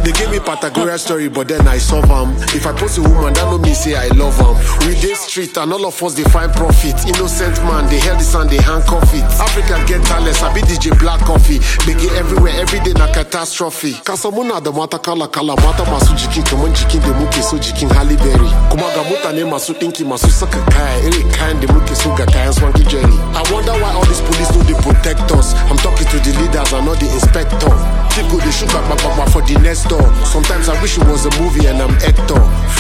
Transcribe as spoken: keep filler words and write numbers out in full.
They gave me Patagonia story, but then I solve them. If I post a woman, that no mean say I love them. We dey street and all of us they find profit. Innocent man, they held this and they handcuff it. Africa get talents, I be D J Black Coffee. They get everywhere, every day na catastrophe. Kasamuna the mata kala kala mata masu jikin kaman jikin de muke so jikin Halle Berry. Kuma ga mutane masu dinki masu saka kaya iri kayan de muke so ga kayan Swanky Jerry. I wonder why all these police know they protect us. I'm talking to the leaders and not the inspector. People they shoot back back back for the next door. Sometimes I wish it was a movie and I'm actor.